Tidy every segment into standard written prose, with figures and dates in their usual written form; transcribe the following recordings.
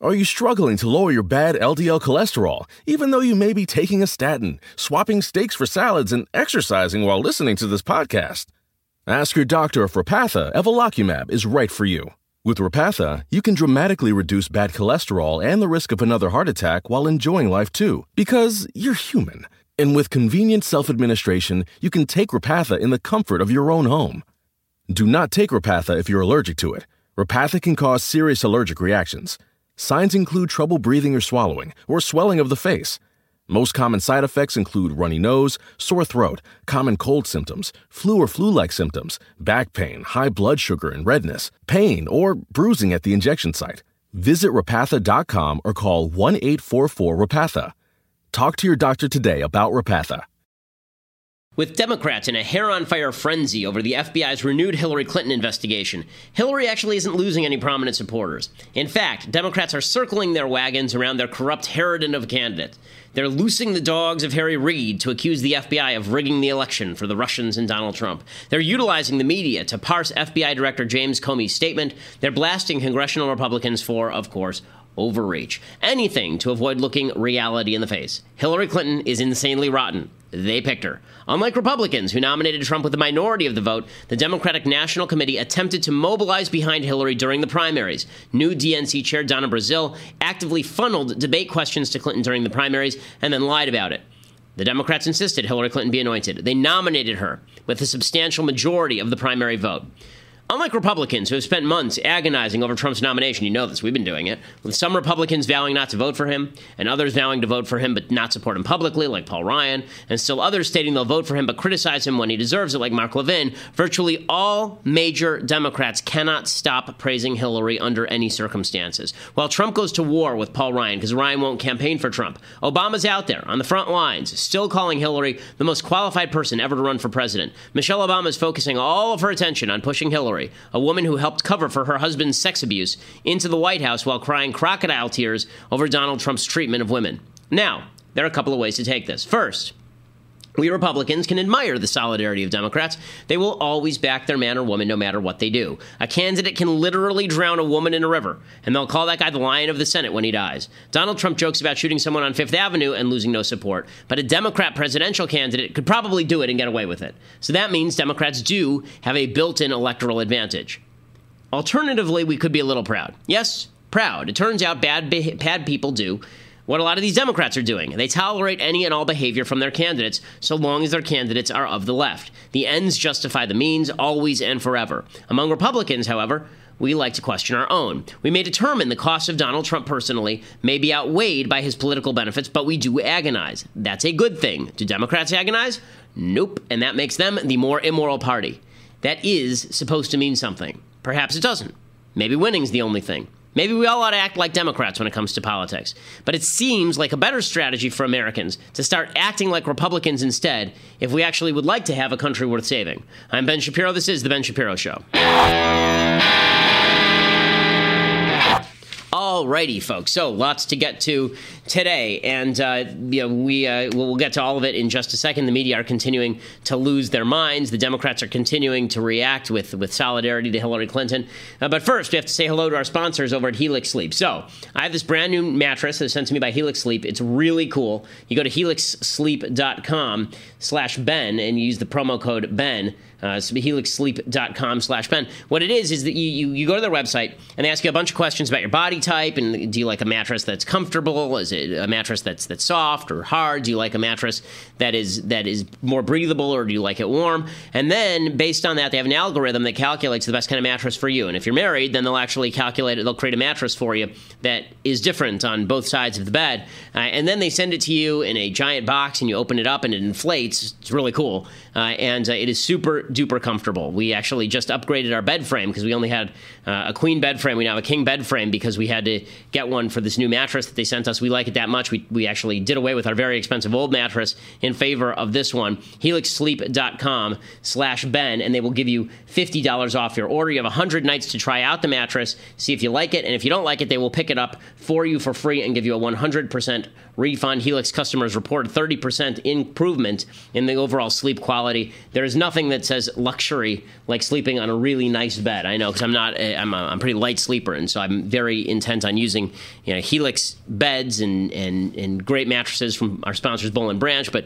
Are you struggling to lower your bad LDL cholesterol, even though you may be taking a statin, swapping steaks for salads, and exercising while listening to this podcast? Ask your doctor if Repatha Evolocumab is right for you. With Repatha, you can dramatically reduce bad cholesterol and the risk of another heart attack while enjoying life too, because you're human. And with convenient self-administration, you can take Repatha in the comfort of your own home. Do not take Repatha if you're allergic to it. Repatha can cause serious allergic reactions. Signs include trouble breathing or swallowing, or swelling of the face. Most common side effects include runny nose, sore throat, common cold symptoms, flu or flu-like symptoms, back pain, high blood sugar and redness, pain, or bruising at the injection site. Visit Repatha.com or call 1-844-REPATHA. Talk to your doctor today about Repatha. With Democrats in a hair-on-fire frenzy over the FBI's renewed Hillary Clinton investigation, Hillary actually isn't losing any prominent supporters. In fact, Democrats are circling their wagons around their corrupt harridan of a candidate. They're loosing the dogs of Harry Reid to accuse the FBI of rigging the election for the Russians and Donald Trump. They're utilizing the media to parse FBI Director James Comey's statement. They're blasting congressional Republicans for, of course, overreach. Anything to avoid looking reality in the face. Hillary Clinton is insanely rotten. They picked her. Unlike Republicans, who nominated Trump with a minority of the vote, the Democratic National Committee attempted to mobilize behind Hillary during the primaries. New DNC Chair Donna Brazile actively funneled debate questions to Clinton during the primaries and then lied about it. The Democrats insisted Hillary Clinton be anointed. They nominated her with a substantial majority of the primary vote. Unlike Republicans, who have spent months agonizing over Trump's nomination, you know this, we've been doing it, with some Republicans vowing not to vote for him, and others vowing to vote for him but not support him publicly, like Paul Ryan, and still others stating they'll vote for him but criticize him when he deserves it, like Mark Levin, virtually all major Democrats cannot stop praising Hillary under any circumstances. While Trump goes to war with Paul Ryan because Ryan won't campaign for Trump, Obama's out there on the front lines, still calling Hillary the most qualified person ever to run for president. Michelle Obama is focusing all of her attention on pushing Hillary, a woman who helped cover for her husband's sex abuse, into the White House while crying crocodile tears over Donald Trump's treatment of women. Now, there are a couple of ways to take this. First, we Republicans can admire the solidarity of Democrats. They will always back their man or woman no matter what they do. A candidate can literally drown a woman in a river, and they'll call that guy the Lion of the Senate when he dies. Donald Trump jokes about shooting someone on Fifth Avenue and losing no support, but a Democrat presidential candidate could probably do it and get away with it. So that means Democrats do have a built-in electoral advantage. Alternatively, we could be a little proud. Yes, proud. It turns out bad people do what a lot of these Democrats are doing. They tolerate any and all behavior from their candidates so long as their candidates are of the left. The ends justify the means, always and forever. Among Republicans, however, we like to question our own. We may determine the cost of Donald Trump personally may be outweighed by his political benefits, but we do agonize. That's a good thing. Do Democrats agonize? Nope. And that makes them the more immoral party. That is supposed to mean something. Perhaps it doesn't. Maybe winning's the only thing. Maybe we all ought to act like Democrats when it comes to politics. But it seems like a better strategy for Americans to start acting like Republicans instead if we actually would like to have a country worth saving. I'm Ben Shapiro. This is The Ben Shapiro Show. Alrighty, folks. So lots to get to today, and we'll get to all of it in just a second. The media are continuing to lose their minds. The Democrats are continuing to react with solidarity to Hillary Clinton. But first, we have to say hello to our sponsors over at Helix Sleep. So I have this brand new mattress that's sent to me by Helix Sleep. It's really cool. You go to helixsleep.com/Ben and you use the promo code Ben. helixsleep.com/Ben. What it is that you go to their website and they ask you a bunch of questions about your body type, and do you like a mattress that's comfortable? Is it a mattress that's soft or hard? Do you like a mattress that is more breathable, or do you like it warm? And then based on that, they have an algorithm that calculates the best kind of mattress for you. And if you're married, then they'll actually calculate it. They'll create a mattress for you that is different on both sides of the bed. And then they send it to you in a giant box, and you open it up and it inflates. It's really cool. And it is super duper comfortable. We actually just upgraded our bed frame because we only had a queen bed frame. We now have a king bed frame because we had to get one for this new mattress that they sent us. We like it that much. We actually did away with our very expensive old mattress in favor of this one. helixsleep.com/Ben, and they will give you $50 off your order. You have 100 nights to try out the mattress, see if you like it, and if you don't like it, they will pick it up for you for free and give you a 100% refund. Helix customers report 30% improvement in the overall sleep quality. There is nothing that says says luxury, like sleeping on a really nice bed. I know, because I'm a pretty light sleeper, and so I'm very intent on using Helix beds and great mattresses from our sponsors Boll and Branch. But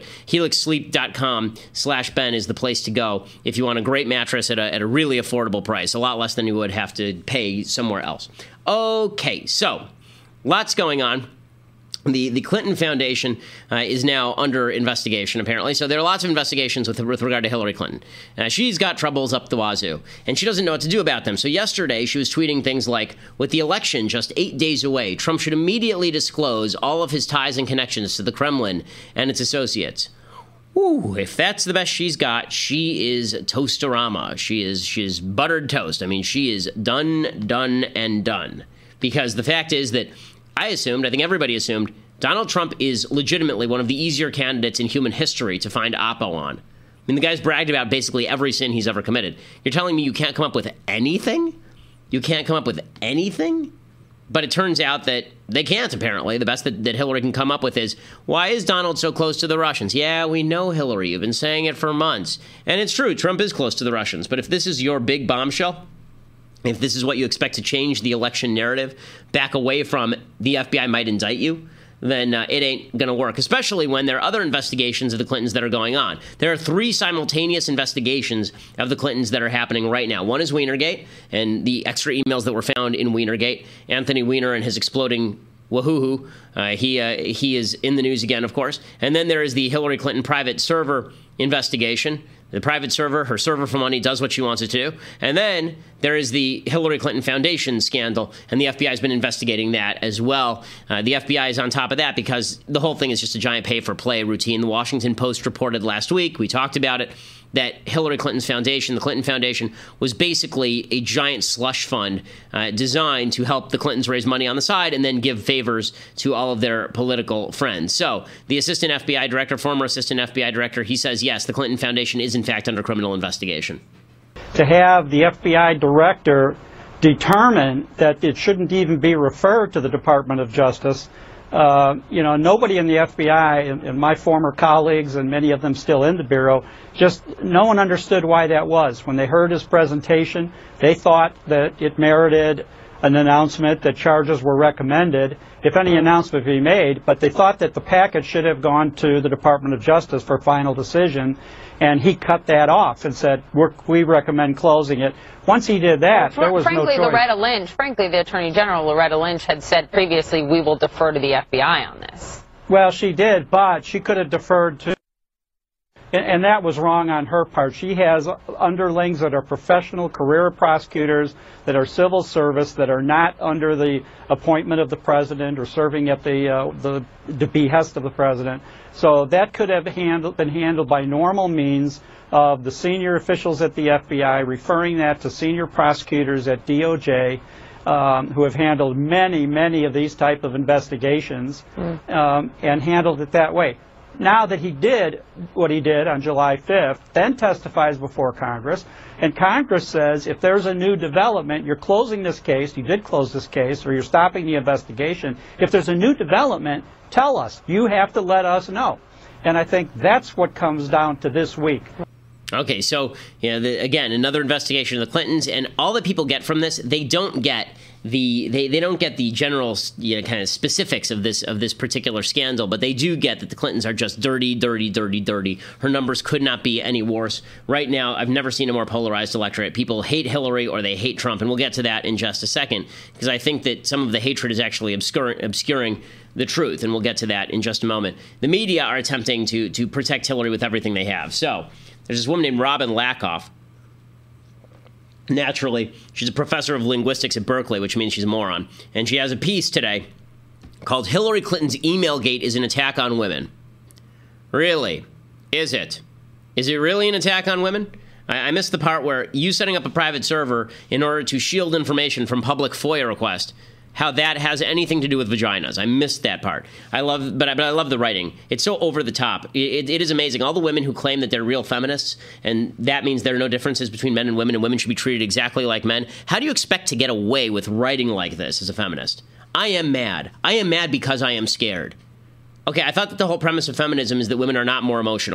helixsleep.com/Ben is the place to go if you want a great mattress at a really affordable price, a lot less than you would have to pay somewhere else. Okay, so lots going on. The Clinton Foundation is now under investigation, apparently. So there are lots of investigations with regard to Hillary Clinton. She's got troubles up the wazoo, and she doesn't know what to do about them. So yesterday, she was tweeting things like, with the election just 8 days away, Trump should immediately disclose all of his ties and connections to the Kremlin and its associates. Ooh, if that's the best she's got, she is Toastorama. She is buttered toast. I mean, she is done, and done. Because the fact is that I think everybody assumed, Donald Trump is legitimately one of the easier candidates in human history to find oppo on. I mean, the guy's bragged about basically every sin he's ever committed. You're telling me you can't come up with anything? You can't come up with anything? But it turns out that they can't, apparently. The best that Hillary can come up with is, why is Donald so close to the Russians? Yeah, we know, Hillary. You've been saying it for months. And it's true, Trump is close to the Russians. But if this is your big bombshell, if this is what you expect to change the election narrative back away from the FBI might indict you, then it ain't going to work, especially when there are other investigations of the Clintons that are going on. There are 3 simultaneous investigations of the Clintons that are happening right now. One is Wienergate and the extra emails that were found in Wienergate. Anthony Weiner and his exploding wahoo-hoo. He is in the news again, of course. And then there is the Hillary Clinton private server investigation. The private server, her server for money, does what she wants it to do. And then there is the Hillary Clinton Foundation scandal, and the FBI has been investigating that as well. The FBI is on top of that because the whole thing is just a giant pay-for-play routine. The Washington Post reported last week, we talked about it, that Hillary Clinton's foundation, the Clinton Foundation, was basically a giant slush fund designed to help the Clintons raise money on the side and then give favors to all of their political friends. So the assistant FBI director, former assistant FBI director, he says, yes, the Clinton Foundation is in fact under criminal investigation. To have the FBI director determine that it shouldn't even be referred to the Department of Justice, nobody in the FBI, and my former colleagues and many of them still in the Bureau, no one understood why that was. When they heard his presentation, they thought that it merited an announcement that charges were recommended, if any announcement be made, but they thought that the package should have gone to the Department of Justice for final decision, and he cut that off and said, we recommend closing it. Once he did that, there was no choice. Frankly, the Attorney General, Loretta Lynch, had said previously, we will defer to the FBI on this. Well, she did, but she could have deferred to, and that was wrong on her part. She has underlings that are professional career prosecutors, that are civil service, that are not under the appointment of the president or serving at the behest of the president. So that could have been handled by normal means of the senior officials at the FBI, referring that to senior prosecutors at DOJ, who have handled many of these type of investigations, and handled it that way. Now that he did what he did on July 5th, then testifies before Congress, and Congress says if there's a new development, you're closing this case, you did close this case, or you're stopping the investigation. If there's a new development, tell us. You have to let us know. And I think that's what comes down to this week. Okay, so again, another investigation of the Clintons, and all that people get from this, they don't get they don't get the general kind of specifics of this particular scandal, but they do get that the Clintons are just dirty. Her numbers could not be any worse. Right now, I've never seen a more polarized electorate. People hate Hillary or they hate Trump, and we'll get to that in just a second, because I think that some of the hatred is actually obscuring the truth, and we'll get to that in just a moment. The media are attempting to protect Hillary with everything they have. So there's this woman named Robin Lakoff. Naturally, she's a professor of linguistics at Berkeley, which means she's a moron. And she has a piece today called Hillary Clinton's Email Gate is an Attack on Women. Really? Is it? Is it really an attack on women? I missed the part where you setting up a private server in order to shield information from public FOIA requests, how that has anything to do with vaginas. I missed that part. But I love the writing. It's so over the top. It is amazing. All the women who claim that they're real feminists, and that means there are no differences between men and women should be treated exactly like men. How do you expect to get away with writing like this as a feminist? I am mad. I am mad because I am scared. Okay, I thought that the whole premise of feminism is that women are not more emotional.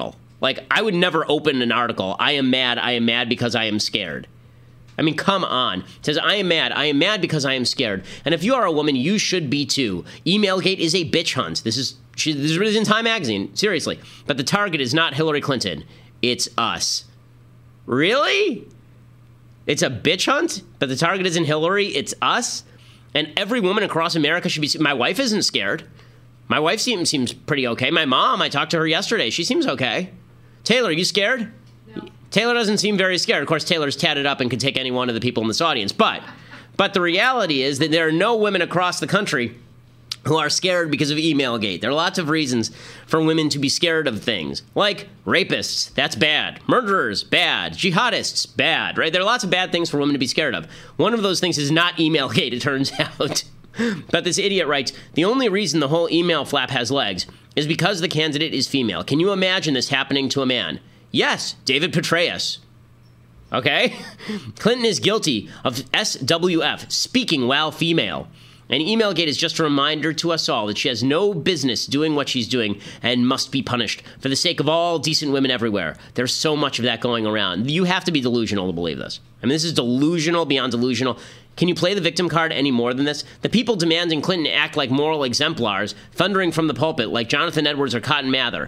Like, I would never open an article, I am mad because I am scared. I mean, come on. It says, I am mad because I am scared. And if you are a woman, you should be too. Emailgate is a bitch hunt. This is in Time Magazine, seriously. But the target is not Hillary Clinton. It's us. Really? It's a bitch hunt? But the target isn't Hillary, it's us? And every woman across America should be... My wife isn't scared. My wife seems pretty okay. My mom, I talked to her yesterday. She seems okay. Taylor, are you scared? No. Taylor doesn't seem very scared. Of course, Taylor's tatted up and could take any one of the people in this audience. But the reality is that there are no women across the country who are scared because of Emailgate. There are lots of reasons for women to be scared of things. Like rapists, that's bad. Murderers, bad. Jihadists, bad, right? There are lots of bad things for women to be scared of. One of those things is not Emailgate, it turns out. But this idiot writes, the only reason the whole email flap has legs is because the candidate is female. Can you imagine this happening to a man? Yes, David Petraeus. Okay? Clinton is guilty of SWF, speaking while female. And Emailgate is just a reminder to us all that she has no business doing what she's doing and must be punished for the sake of all decent women everywhere. There's so much of that going around. You have to be delusional to believe this. I mean, this is delusional beyond delusional. Can you play the victim card any more than this? The people demanding Clinton act like moral exemplars, thundering from the pulpit like Jonathan Edwards or Cotton Mather.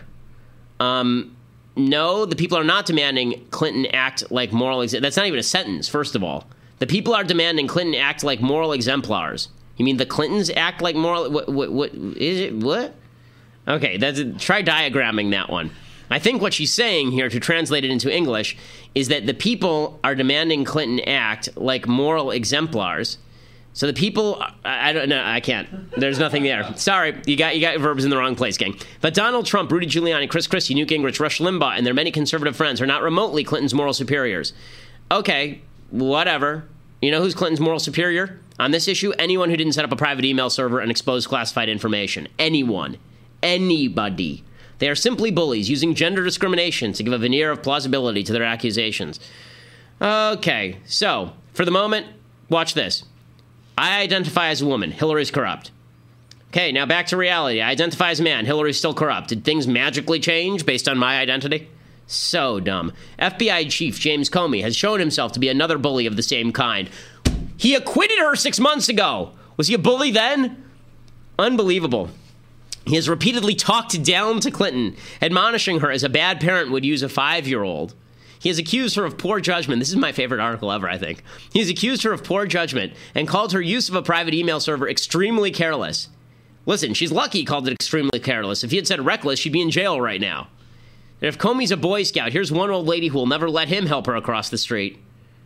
No, the people are not demanding Clinton act like moral exemplars. That's not even a sentence, first of all. The people are demanding Clinton act like moral exemplars. You mean the Clintons act like moral... What is it? What? Okay, try diagramming that one. I think what she's saying here, to translate it into English, is that the people are demanding Clinton act like moral exemplars. So the people... I don't know. I can't. There's nothing there. Sorry, you got verbs in the wrong place, gang. But Donald Trump, Rudy Giuliani, Chris Christie, Newt Gingrich, Rush Limbaugh, and their many conservative friends are not remotely Clinton's moral superiors. Okay, whatever. You know who's Clinton's moral superior? On this issue, anyone who didn't set up a private email server and expose classified information. Anyone. Anybody. They are simply bullies using gender discrimination to give a veneer of plausibility to their accusations. Okay, so, for the moment, watch this. I identify as a woman. Hillary's corrupt. Okay, now back to reality. I identify as a man. Hillary's still corrupt. Did things magically change based on my identity? So dumb. FBI Chief James Comey has shown himself to be another bully of the same kind. He acquitted her 6 months ago. Was he a bully then? Unbelievable. He has repeatedly talked down to Clinton, admonishing her as a bad parent would use a 5-year-old. He has accused her of poor judgment. This is my favorite article ever, I think. He has accused her of poor judgment and called her use of a private email server extremely careless. Listen, she's lucky he called it extremely careless. If he had said reckless, she'd be in jail right now. And if Comey's a Boy Scout, here's one old lady who will never let him help her across the street.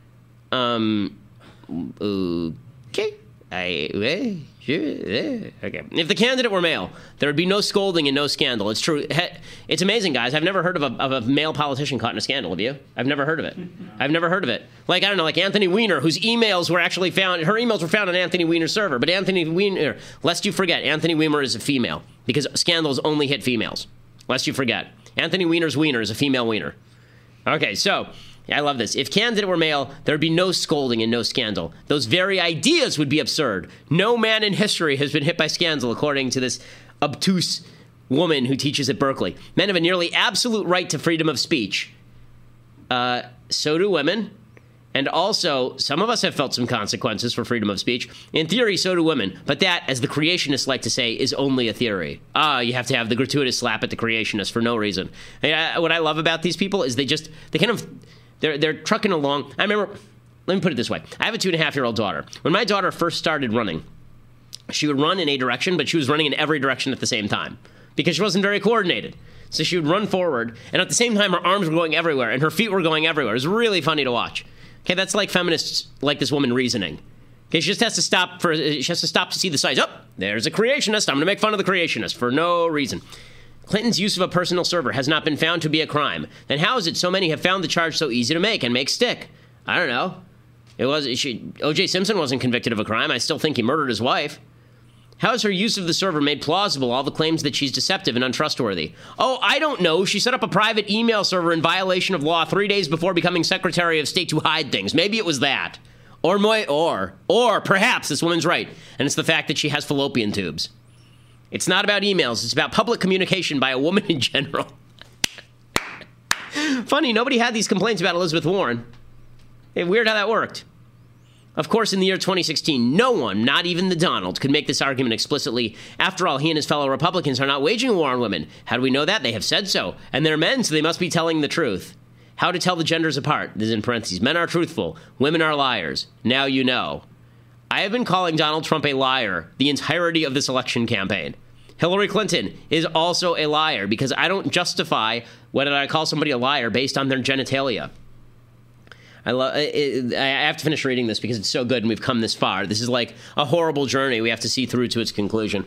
Okay. Okay. If the candidate were male, there would be no scolding and no scandal. It's true. It's amazing, guys. I've never heard of a male politician caught in a scandal. Have you? I've never heard of it. I've never heard of it. Like, I don't know, like Anthony Weiner, whose emails were actually found, her emails were found on Anthony Weiner's server. But Anthony Weiner, lest you forget, Anthony Weiner is a female because scandals only hit females. Lest you forget. Anthony Weiner's wiener is a female wiener. Okay, so... I love this. If candidate were male, there would be no scolding and no scandal. Those very ideas would be absurd. No man in history has been hit by scandal, according to this obtuse woman who teaches at Berkeley. Men have a nearly absolute right to freedom of speech. So do women. And also, some of us have felt some consequences for freedom of speech. In theory, so do women. But that, as the creationists like to say, is only a theory. You have to have the gratuitous slap at the creationists for no reason. What I love about these people is they're trucking along. I remember, let me put it this way. I have a 2.5-year-old daughter. When my daughter first started running, she would run in a direction, but she was running in every direction at the same time because she wasn't very coordinated. So she would run forward, and at the same time, her arms were going everywhere, and her feet were going everywhere. It was really funny to watch. Okay, that's like feminists like this woman reasoning. Okay, she just has to stop to see the size. Oh, there's a creationist. I'm going to make fun of the creationist for no reason. Clinton's use of a personal server has not been found to be a crime. Then how is it so many have found the charge so easy to make and make stick? I don't know. O.J. Simpson wasn't convicted of a crime. I still think he murdered his wife. How has her use of the server made plausible all the claims that she's deceptive and untrustworthy? Oh, I don't know. She set up a private email server in violation of law 3 days before becoming Secretary of State to hide things. Maybe it was that. Or perhaps this woman's right, and it's the fact that she has fallopian tubes. It's not about emails. It's about public communication by a woman in general. Funny, nobody had these complaints about Elizabeth Warren. Weird how that worked. Of course, in the year 2016, no one, not even the Donald, could make this argument explicitly. After all, he and his fellow Republicans are not waging a war on women. How do we know that? They have said so. And they're men, so they must be telling the truth. How to tell the genders apart. This is in parentheses. Men are truthful. Women are liars. Now you know. I have been calling Donald Trump a liar the entirety of this election campaign. Hillary Clinton is also a liar because I don't justify whether I call somebody a liar based on their genitalia. I have to finish reading this because it's so good and we've come this far. This is like a horrible journey we have to see through to its conclusion.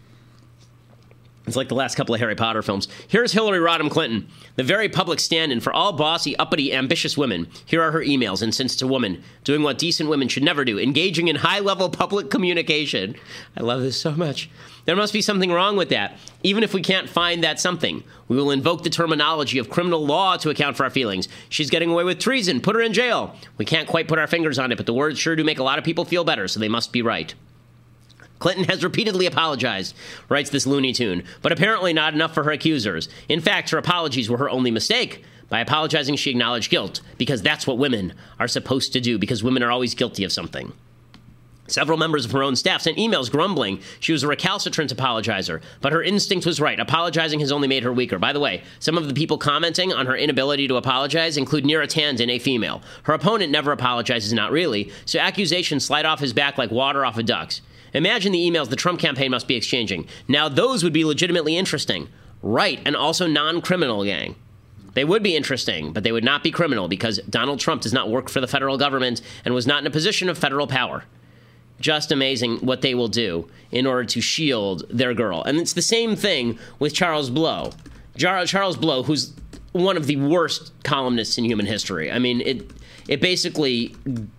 It's like the last couple of Harry Potter films. Here's Hillary Rodham Clinton, the very public stand-in for all bossy, uppity, ambitious women. Here are her emails, and since it's a woman, doing what decent women should never do, engaging in high-level public communication. I love this so much. There must be something wrong with that. Even if we can't find that something, we will invoke the terminology of criminal law to account for our feelings. She's getting away with treason. Put her in jail. We can't quite put our fingers on it, but the words sure do make a lot of people feel better, so they must be right. Clinton has repeatedly apologized, writes this Looney Tune, but apparently not enough for her accusers. In fact, her apologies were her only mistake. By apologizing, she acknowledged guilt, because that's what women are supposed to do, because women are always guilty of something. Several members of her own staff sent emails grumbling she was a recalcitrant apologizer, but her instinct was right. Apologizing has only made her weaker. By the way, some of the people commenting on her inability to apologize include Neera Tanden, a female. Her opponent never apologizes, not really, so accusations slide off his back like water off a duck's. Imagine the emails the Trump campaign must be exchanging. Now those would be legitimately interesting. Right, and also non-criminal, gang. They would be interesting, but they would not be criminal because Donald Trump does not work for the federal government and was not in a position of federal power. Just amazing what they will do in order to shield their girl. And it's the same thing with Charles Blow. Charles Blow, who's one of the worst columnists in human history. I mean, it basically...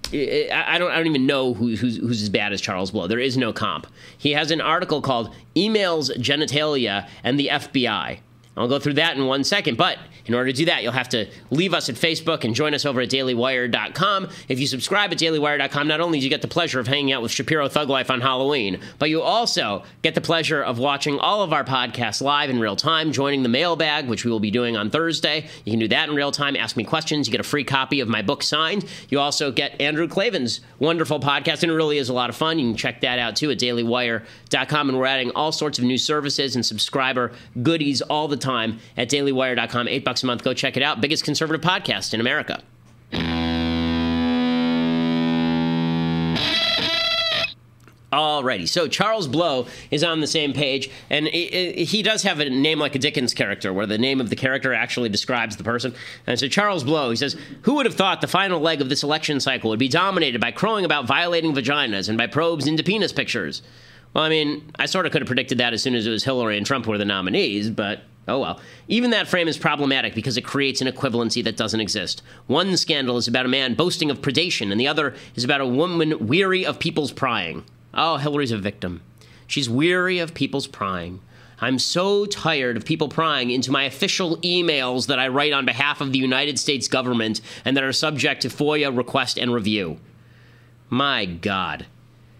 I don't even know who's as bad as Charles Blow. There is no comp. He has an article called Emails, Genitalia, and the FBI. I'll go through that in 1 second, but in order to do that, you'll have to leave us at Facebook and join us over at dailywire.com. If you subscribe at dailywire.com, not only do you get the pleasure of hanging out with Shapiro Thug Life on Halloween, but you also get the pleasure of watching all of our podcasts live in real time, joining the mailbag, which we will be doing on Thursday. You can do that in real time, ask me questions. You get a free copy of my book signed. You also get Andrew Klavan's wonderful podcast, and it really is a lot of fun. You can check that out, too, at dailywire.com, and we're adding all sorts of new services and subscriber goodies all the time at dailywire.com. $8 a month. Go check it out. Biggest conservative podcast in America. Alrighty, so Charles Blow is on the same page, and he does have a name like a Dickens character, where the name of the character actually describes the person. And so Charles Blow, he says, who would have thought the final leg of this election cycle would be dominated by crowing about violating vaginas and by probes into penis pictures? Well, I mean, I sort of could have predicted that as soon as it was Hillary and Trump were the nominees, but oh well. Even that frame is problematic because it creates an equivalency that doesn't exist. One scandal is about a man boasting of predation, and the other is about a woman weary of people's prying. Oh, Hillary's a victim. She's weary of people's prying. I'm so tired of people prying into my official emails that I write on behalf of the United States government and that are subject to FOIA request and review. My God.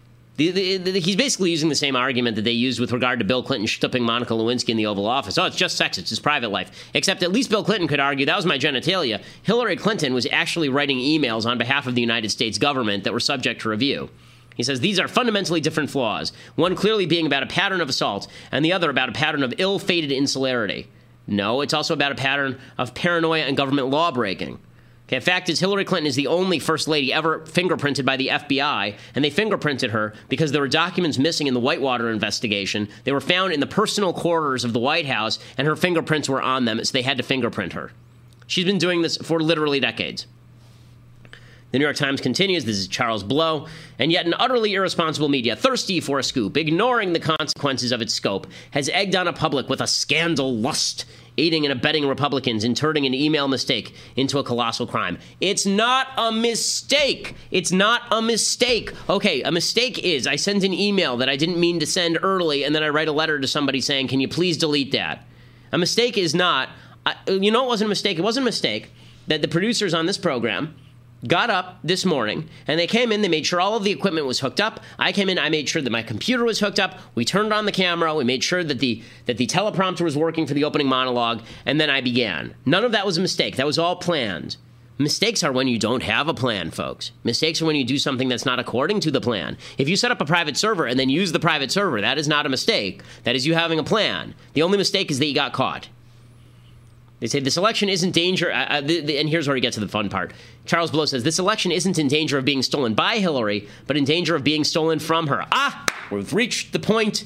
He's basically using the same argument that they used with regard to Bill Clinton stooping Monica Lewinsky in the Oval Office. Oh, it's just sex. It's his private life. Except at least Bill Clinton could argue that was my genitalia. Hillary Clinton was actually writing emails on behalf of the United States government that were subject to review. He says these are fundamentally different flaws, one clearly being about a pattern of assault and the other about a pattern of ill-fated insularity. No, it's also about a pattern of paranoia and government law-breaking. Okay, the fact is Hillary Clinton is the only first lady ever fingerprinted by the FBI, and they fingerprinted her because there were documents missing in the Whitewater investigation. They were found in the personal quarters of the White House, and her fingerprints were on them, so they had to fingerprint her. She's been doing this for literally decades. The New York Times continues, this is Charles Blow, and yet an utterly irresponsible media, thirsty for a scoop, ignoring the consequences of its scope, has egged on a public with a scandal lust, aiding and abetting Republicans in turning an email mistake into a colossal crime. It's not a mistake. It's not a mistake. Okay, a mistake is I send an email that I didn't mean to send early, and then I write a letter to somebody saying, can you please delete that? A mistake is not, you know it wasn't a mistake? It wasn't a mistake that the producers on this program got up this morning, and they came in, they made sure all of the equipment was hooked up. I came in, I made sure that my computer was hooked up. We turned on the camera. We made sure that the teleprompter was working for the opening monologue, and then I began. None of that was a mistake. That was all planned. Mistakes are when you don't have a plan, folks. Mistakes are when you do something that's not according to the plan. If you set up a private server and then use the private server, that is not a mistake. That is you having a plan. The only mistake is that you got caught. They say this election isn't danger, and here's where we get to the fun part. Charles Blow says this election isn't in danger of being stolen by Hillary, but in danger of being stolen from her. We've reached the point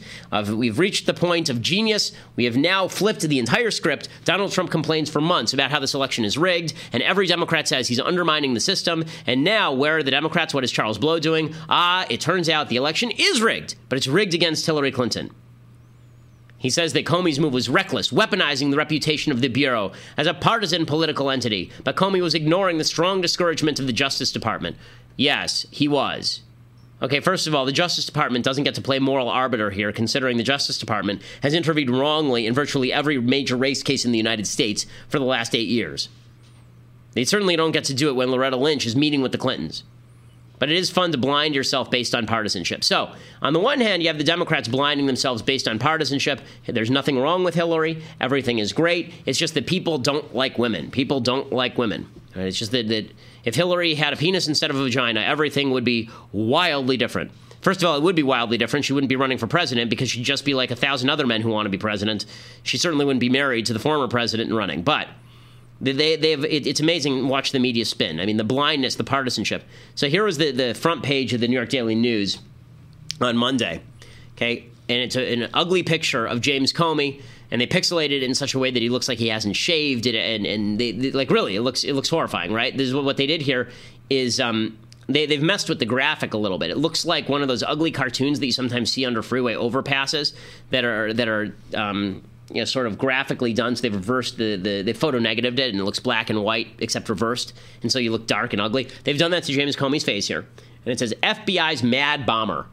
of genius. We have now flipped the entire script. Donald Trump complains for months about how this election is rigged, and every Democrat says he's undermining the system. And now, where are the Democrats? What is Charles Blow doing? It turns out the election is rigged, but it's rigged against Hillary Clinton. He says that Comey's move was reckless, weaponizing the reputation of the Bureau as a partisan political entity. But Comey was ignoring the strong discouragement of the Justice Department. Yes, he was. Okay, first of all, the Justice Department doesn't get to play moral arbiter here, considering the Justice Department has intervened wrongly in virtually every major race case in the United States for the last 8 years. They certainly don't get to do it when Loretta Lynch is meeting with the Clintons. But it is fun to blind yourself based on partisanship. So, on the one hand, you have the Democrats blinding themselves based on partisanship. There's nothing wrong with Hillary. Everything is great. It's just that people don't like women. People don't like women. It's just that if Hillary had a penis instead of a vagina, everything would be wildly different. First of all, it would be wildly different. She wouldn't be running for president because she'd just be like 1,000 other men who want to be president. She certainly wouldn't be married to the former president and running. But it's amazing. Watch the media spin. I mean, the blindness, the partisanship. So here was the front page of the New York Daily News on Monday. Okay, and it's an ugly picture of James Comey, and they pixelated it in such a way that he looks like he hasn't shaved it, and they like really, it looks horrifying, right? This is what they did here is they've messed with the graphic a little bit. It looks like one of those ugly cartoons that you sometimes see under freeway overpasses that are sort of graphically done. So they've reversed they photo-negativeed it, and it looks black and white except reversed, and so you look dark and ugly. They've done that to James Comey's face here, and it says FBI's mad bomber.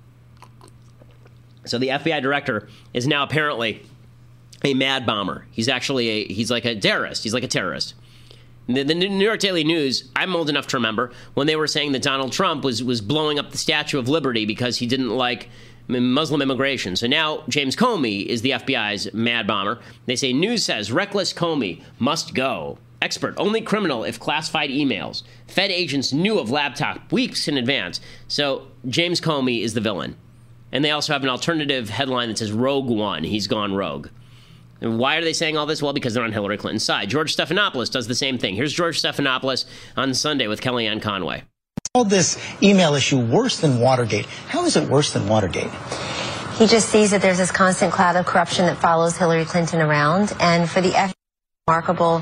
So the FBI director is now apparently a mad bomber. He's like a terrorist. He's like a terrorist. The New York Daily News, I'm old enough to remember when they were saying that Donald Trump was blowing up the Statue of Liberty because he didn't like Muslim immigration. So now James Comey is the FBI's mad bomber. They say news says reckless Comey must go. Expert, only criminal if classified emails. Fed agents knew of laptop weeks in advance. So James Comey is the villain. And they also have an alternative headline that says Rogue One. He's gone rogue. And why are they saying all this? Well, because they're on Hillary Clinton's side. George Stephanopoulos does the same thing. Here's George Stephanopoulos on Sunday with Kellyanne Conway. All this email issue worse than Watergate. How is it worse than Watergate? He just sees that there's this constant cloud of corruption that follows Hillary Clinton around. And for the FBI, remarkable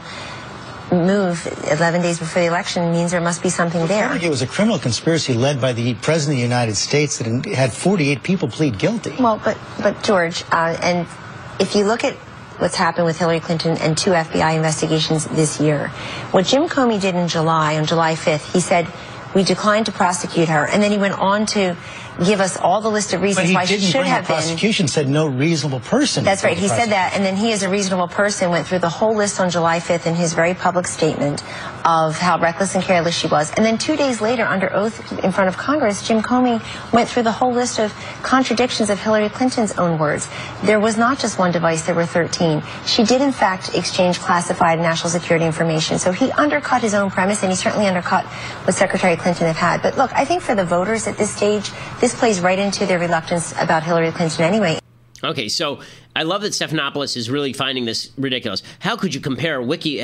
move 11 days before the election means there must be something there. Watergate was a criminal conspiracy led by the President of the United States that had 48 people plead guilty. Well, but George, and if you look at what's happened with Hillary Clinton and 2 FBI investigations this year, what Jim Comey did in July, on July 5th, he said, we declined to prosecute her. And then he went on to give us all the list of reasons why she should have been. Prosecution said no reasonable person. That's right. He said that. And then he, as a reasonable person, went through the whole list on July 5th in his very public statement of how reckless and careless she was. And then 2 days later, under oath in front of Congress, Jim Comey went through the whole list of contradictions of Hillary Clinton's own words. There was not just one device, there were 13. She did, in fact, exchange classified national security information. So he undercut his own premise, and he certainly undercut what Secretary Clinton have had. But look, I think for the voters at this stage, this plays right into their reluctance about Hillary Clinton anyway. Okay, so I love that Stephanopoulos is really finding this ridiculous. How could you compare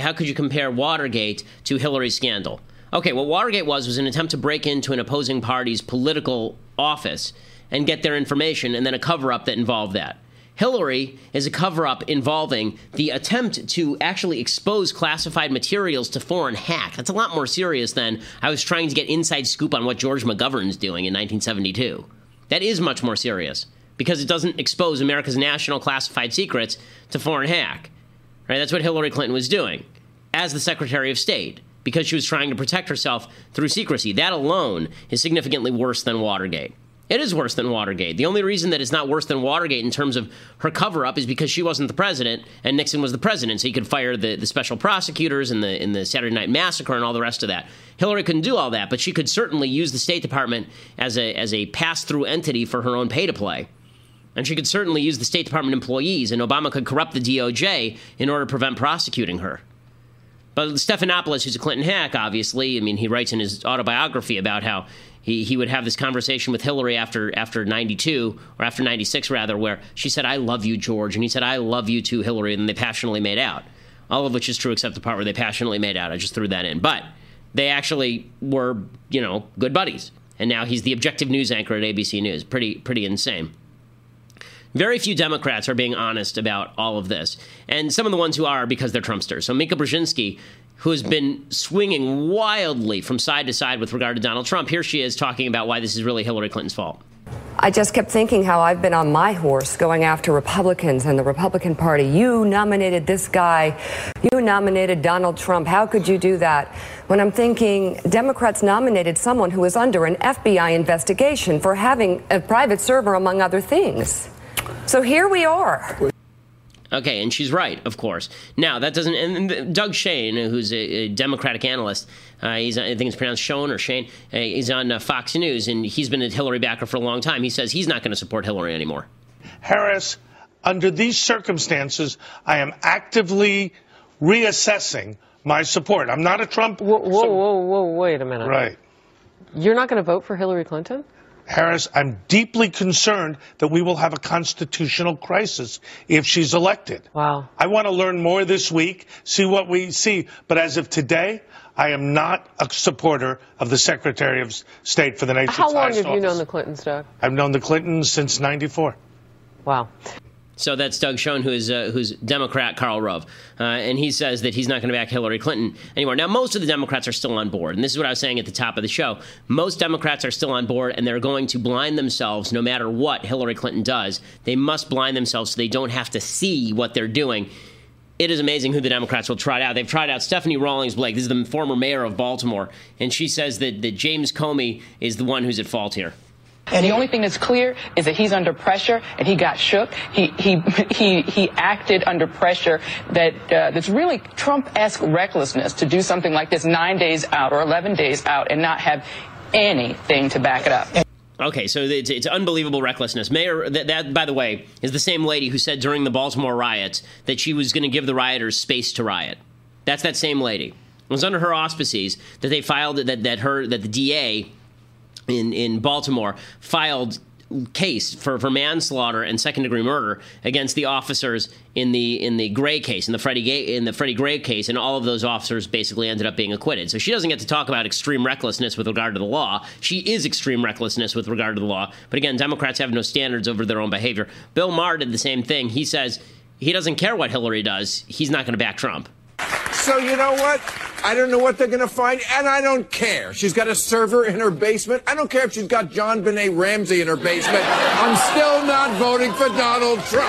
Watergate to Hillary's scandal? Okay, what Watergate was an attempt to break into an opposing party's political office and get their information, and then a cover-up that involved that. Hillary is a cover-up involving the attempt to actually expose classified materials to foreign hack. That's a lot more serious than I was trying to get inside scoop on what George McGovern's doing in 1972. That is much more serious because it doesn't expose America's national classified secrets to foreign hack. Right? That's what Hillary Clinton was doing as the Secretary of State because she was trying to protect herself through secrecy. That alone is significantly worse than Watergate. It is worse than Watergate. The only reason that it's not worse than Watergate in terms of her cover-up is because she wasn't the president and Nixon was the president, so he could fire the special prosecutors in the Saturday Night Massacre and all the rest of that. Hillary couldn't do all that, but she could certainly use the State Department as a pass-through entity for her own pay-to-play. And she could certainly use the State Department employees, and Obama could corrupt the DOJ in order to prevent prosecuting her. But Stephanopoulos, who's a Clinton hack, obviously, I mean, he writes in his autobiography about how he would have this conversation with Hillary after 92, or after 96, rather, where she said, "I love you, George," and he said, "I love you too, Hillary," and they passionately made out. All of which is true except the part where they passionately made out. I just threw that in. But they actually were, good buddies. And now he's the objective news anchor at ABC News. Pretty insane. Very few Democrats are being honest about all of this. And some of the ones who are because they're Trumpsters. So Mika Brzezinski, who has been swinging wildly from side to side with regard to Donald Trump, here she is talking about why this is really Hillary Clinton's fault. I just kept thinking how I've been on my horse going after Republicans and the Republican Party. You nominated this guy. You nominated Donald Trump. How could you do that? When I'm thinking Democrats nominated someone who is under an FBI investigation for having a private server, among other things. So here we are. Okay, and she's right, of course. Now, that doesn't... And Doug Shane, who's a Democratic analyst, I think it's pronounced Shone or Shane, he's on Fox News, and he's been a Hillary backer for a long time. He says he's not going to support Hillary anymore. Harris, under these circumstances, I am actively reassessing my support. I'm not a Trump... Whoa, wait a minute. Right. You're not going to vote for Hillary Clinton? Harris, I'm deeply concerned that we will have a constitutional crisis if she's elected. Wow. I want to learn more this week, see what we see. But as of today, I am not a supporter of the Secretary of State for the nation's highest office. How long have you known the Clintons, Doug? I've known the Clintons since '94. Wow. So that's Doug Schoen, who's Democrat Karl Rove. And he says that he's not going to back Hillary Clinton anymore. Now, most of the Democrats are still on board. And this is what I was saying at the top of the show. Most Democrats are still on board, and they're going to blind themselves no matter what Hillary Clinton does. They must blind themselves so they don't have to see what they're doing. It is amazing who the Democrats will try out. They've tried out Stephanie Rawlings Blake. This is the former mayor of Baltimore. And she says that James Comey is the one who's at fault here. And the only thing that's clear is that he's under pressure, and he got shook. He acted under pressure that's really Trump-esque recklessness to do something like this 9 days out or 11 days out and not have anything to back it up. Okay, so it's unbelievable recklessness. Mayor, that, by the way, is the same lady who said during the Baltimore riots that she was going to give the rioters space to riot. That's that same lady. It was under her auspices that they filed that the DA in Baltimore filed case for manslaughter and second-degree murder against the officers in the Gray case, in the Freddie Gray case, and all of those officers basically ended up being acquitted. So she doesn't get to talk about extreme recklessness with regard to the law. She is extreme recklessness with regard to the law. But again, Democrats have no standards over their own behavior. Bill Maher did the same thing. He says he doesn't care what Hillary does. He's not going to back Trump. So you know what? I don't know what they're going to find, and I don't care. She's got a server in her basement. I don't care if she's got John Benet Ramsey in her basement. I'm still not voting for Donald Trump.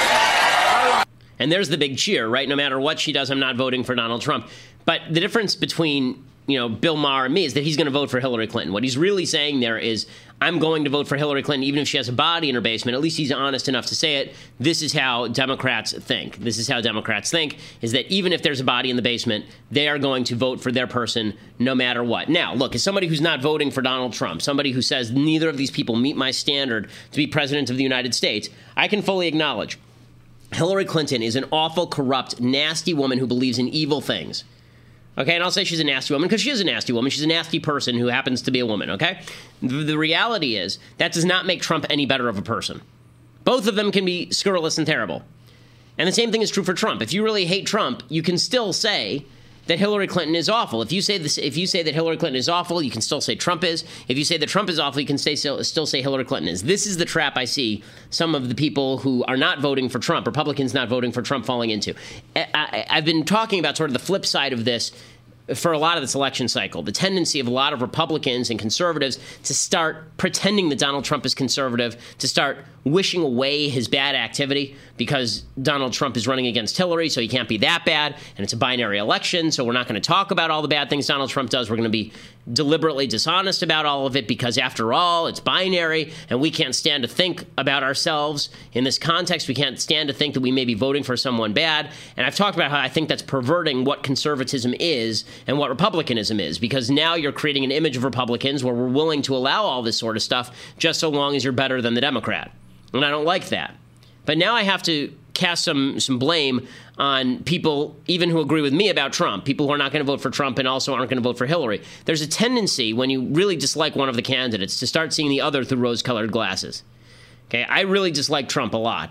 All right. And there's the big cheer, right? No matter what she does, I'm not voting for Donald Trump. But the difference between Bill Maher and me is that he's going to vote for Hillary Clinton. What he's really saying there is, I'm going to vote for Hillary Clinton even if she has a body in her basement. At least he's honest enough to say it. This is how Democrats think. This is how Democrats think, is that even if there's a body in the basement, they are going to vote for their person no matter what. Now, look, as somebody who's not voting for Donald Trump, somebody who says neither of these people meet my standard to be president of the United States, I can fully acknowledge Hillary Clinton is an awful, corrupt, nasty woman who believes in evil things. Okay, and I'll say she's a nasty woman because she is a nasty woman. She's a nasty person who happens to be a woman, okay? The reality is that does not make Trump any better of a person. Both of them can be scurrilous and terrible. And the same thing is true for Trump. If you really hate Trump, you can still say that Hillary Clinton is awful. If you say that Hillary Clinton is awful, you can still say Trump is. If you say that Trump is awful, you can still say Hillary Clinton is. This is the trap I see some of the people who are not voting for Trump, Republicans not voting for Trump, falling into. I've been talking about sort of the flip side of this for a lot of this election cycle, the tendency of a lot of Republicans and conservatives to start pretending that Donald Trump is conservative, to start wishing away his bad activity because Donald Trump is running against Hillary, so he can't be that bad, and it's a binary election, so we're not going to talk about all the bad things Donald Trump does. We're going to be deliberately dishonest about all of it because, after all, it's binary and we can't stand to think about ourselves in this context. We can't stand to think that we may be voting for someone bad. And I've talked about how I think that's perverting what conservatism is and what republicanism is, because now you're creating an image of Republicans where we're willing to allow all this sort of stuff just so long as you're better than the Democrat. And I don't like that. But now I have to cast some blame on people even who agree with me about Trump, people who are not going to vote for Trump and also aren't going to vote for Hillary. There's a tendency when you really dislike one of the candidates to start seeing the other through rose-colored glasses. Okay, I really dislike Trump a lot.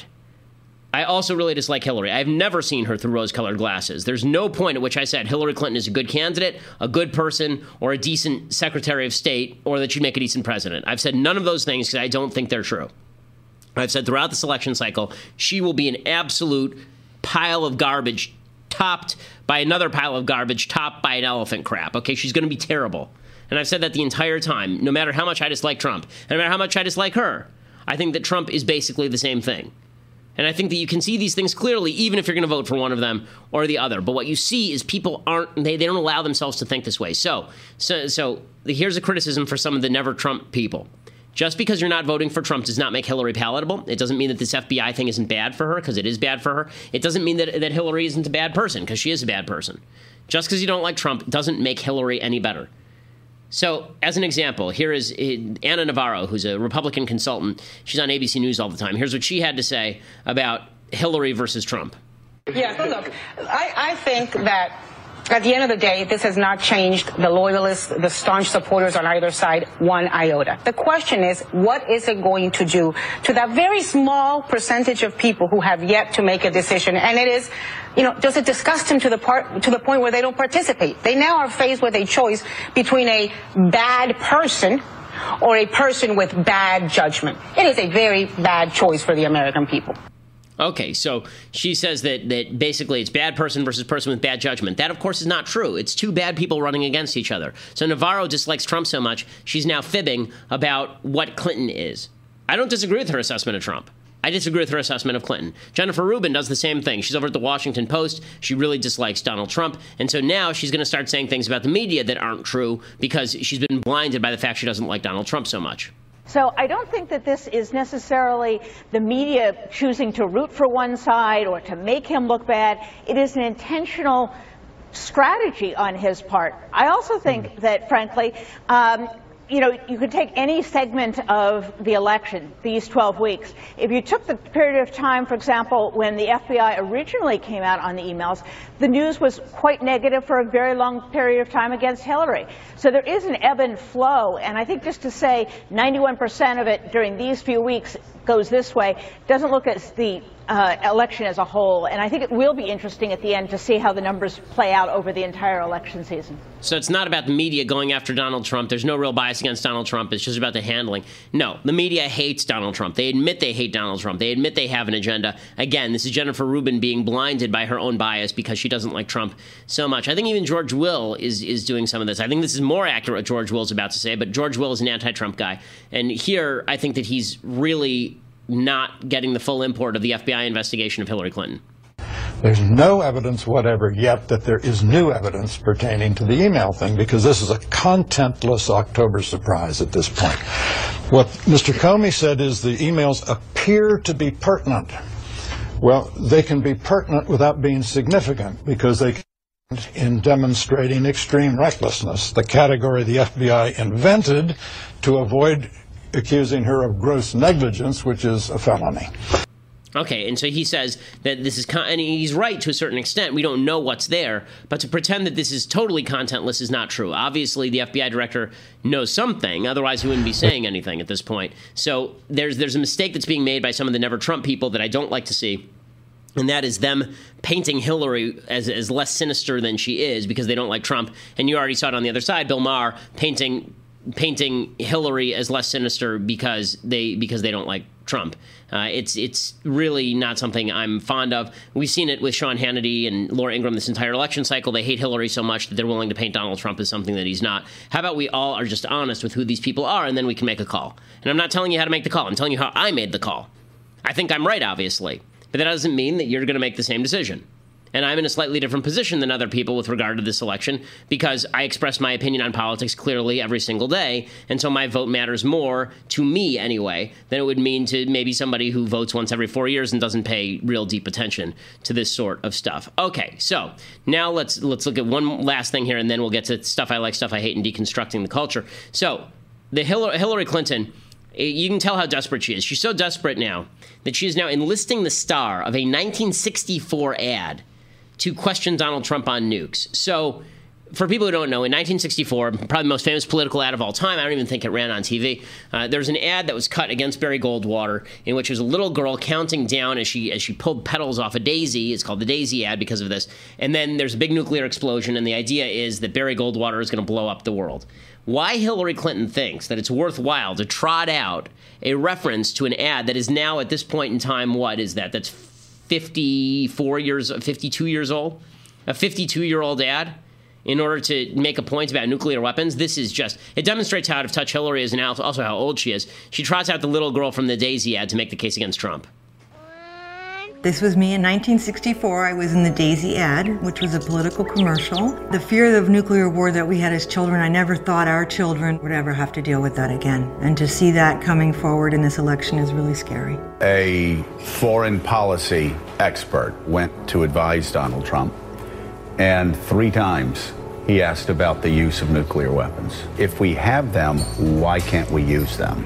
I also really dislike Hillary. I've never seen her through rose-colored glasses. There's no point at which I said Hillary Clinton is a good candidate, a good person, or a decent Secretary of State, or that she'd make a decent president. I've said none of those things because I don't think they're true. I've said throughout this election cycle, she will be an absolute pile of garbage topped by another pile of garbage topped by an elephant crap. Okay, she's going to be terrible. And I've said that the entire time, no matter how much I dislike Trump, and no matter how much I dislike her. I think that Trump is basically the same thing. And I think that you can see these things clearly, even if you're going to vote for one of them or the other. But what you see is people they don't allow themselves to think this way. So here's a criticism for some of the never Trump people. Just because you're not voting for Trump does not make Hillary palatable. It doesn't mean that this FBI thing isn't bad for her, because it is bad for her. It doesn't mean that Hillary isn't a bad person, because she is a bad person. Just because you don't like Trump doesn't make Hillary any better. So, as an example, here is Anna Navarro, who's a Republican consultant. She's on ABC News all the time. Here's what she had to say about Hillary versus Trump. Yeah, so look, I think that at the end of the day, this has not changed the loyalists, the staunch supporters on either side one iota. The question is, what is it going to do to that very small percentage of people who have yet to make a decision? And it is, does it disgust them to the point where they don't participate? They now are faced with a choice between a bad person or a person with bad judgment. It is a very bad choice for the American people. Okay, so she says that basically it's bad person versus person with bad judgment. That, of course, is not true. It's two bad people running against each other. So Navarro dislikes Trump so much, she's now fibbing about what Clinton is. I don't disagree with her assessment of Trump. I disagree with her assessment of Clinton. Jennifer Rubin does the same thing. She's over at the Washington Post. She really dislikes Donald Trump. And so now she's going to start saying things about the media that aren't true because she's been blinded by the fact she doesn't like Donald Trump so much. So I don't think that this is necessarily the media choosing to root for one side or to make him look bad. It is an intentional strategy on his part. I also think that, frankly, you could take any segment of the election, these 12 weeks. If you took the period of time, for example, when the FBI originally came out on the emails, the news was quite negative for a very long period of time against Hillary. So there is an ebb and flow, and I think just to say 91% of it during these few weeks goes this way doesn't look at the election as a whole. And I think it will be interesting at the end to see how the numbers play out over the entire election season. So it's not about the media going after Donald Trump. There's no real bias against Donald Trump. It's just about the handling. No, the media hates Donald Trump. They admit they hate Donald Trump. They admit they have an agenda. Again, this is Jennifer Rubin being blinded by her own bias because she doesn't like Trump so much. I think even George Will is doing some of this. I think this is more accurate what George Will's about to say, but George Will is an anti-Trump guy. And here, I think that he's really not getting the full import of the FBI investigation of Hillary Clinton. There's no evidence whatever yet that there is new evidence pertaining to the email thing, because this is a contentless October surprise at this point. What Mr. Comey said is the emails appear to be pertinent. Well, they can be pertinent without being significant, because they can in demonstrating extreme recklessness, the category the FBI invented to avoid accusing her of gross negligence, which is a felony. Okay, and so he says that this is, and he's right to a certain extent. We don't know what's there, but to pretend that this is totally contentless is not true. Obviously, the FBI director knows something, otherwise he wouldn't be saying anything at this point. So there's a mistake that's being made by some of the Never Trump people that I don't like to see, and that is them painting Hillary as less sinister than she is because they don't like Trump. And you already saw it on the other side, Bill Maher painting Hillary as less sinister because they don't like Trump. It's really not something I'm fond of. We've seen it with Sean Hannity and Laura Ingraham this entire election cycle. They hate Hillary so much that they're willing to paint Donald Trump as something that he's not. How about we all are just honest with who these people are, and then we can make a call. And I'm not telling you how to make the call. I'm telling you how I made the call. I think I'm right, obviously. But that doesn't mean that you're going to make the same decision. And I'm in a slightly different position than other people with regard to this election because I express my opinion on politics clearly every single day. And so my vote matters more to me anyway than it would mean to maybe somebody who votes once every 4 years and doesn't pay real deep attention to this sort of stuff. Okay, so now let's look at one last thing here, and then we'll get to stuff I like, stuff I hate, and deconstructing the culture. So the Hillary Clinton, you can tell how desperate she is. She's so desperate now that she is now enlisting the star of a 1964 ad to question Donald Trump on nukes. So for people who don't know, in 1964, probably the most famous political ad of all time, I don't even think it ran on TV, there's an ad that was cut against Barry Goldwater in which was a little girl counting down as she pulled petals off a daisy. It's called the Daisy ad because of this. And then there's a big nuclear explosion, and the idea is that Barry Goldwater is going to blow up the world. Why Hillary Clinton thinks that it's worthwhile to trot out a reference to an ad that is now at this point in time, what is that? That's 52 years old? A 52-year-old ad? In order to make a point about nuclear weapons, this is just, it demonstrates how out of touch Hillary is and also how old she is. She trots out the little girl from the Daisy ad to make the case against Trump. This was me in 1964. I was in the Daisy ad, which was a political commercial. The fear of nuclear war that we had as children, I never thought our children would ever have to deal with that again. And to see that coming forward in this election is really scary. A foreign policy expert went to advise Donald Trump, and 3 times he asked about the use of nuclear weapons. If we have them, why can't we use them?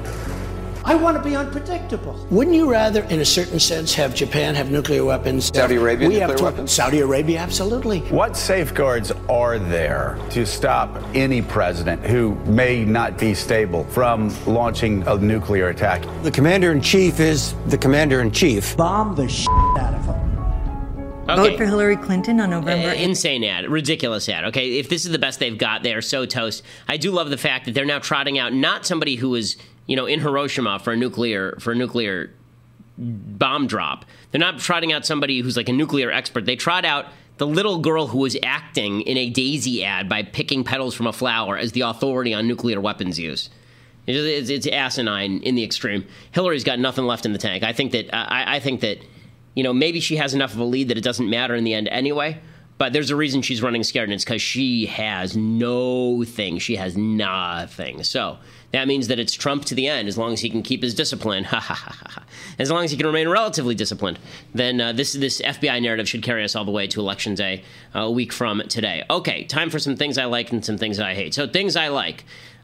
I want to be unpredictable. Wouldn't you rather, in a certain sense, have Japan have nuclear weapons? Saudi Arabia nuclear weapons? Saudi Arabia, absolutely. What safeguards are there to stop any president who may not be stable from launching a nuclear attack? The commander-in-chief is the commander-in-chief. Bomb the shit out of him. Okay. Vote for Hillary Clinton on November 8th. Insane ad. Ridiculous ad. Okay, if this is the best they've got, they are so toast. I do love the fact that they're now trotting out not somebody who is, in Hiroshima for a nuclear bomb drop. They're not trotting out somebody who's like a nuclear expert. They trot out the little girl who was acting in a Daisy ad by picking petals from a flower as the authority on nuclear weapons use. It's asinine in the extreme. Hillary's got nothing left in the tank. I think that maybe she has enough of a lead that it doesn't matter in the end anyway, but there's a reason she's running scared, and it's because she has nothing. She has nothing. So that means that it's Trump to the end, as long as he can keep his discipline. As long as he can remain relatively disciplined, then this FBI narrative should carry us all the way to Election Day, a week from today. Okay, time for some things I like and some things I hate. So things I like.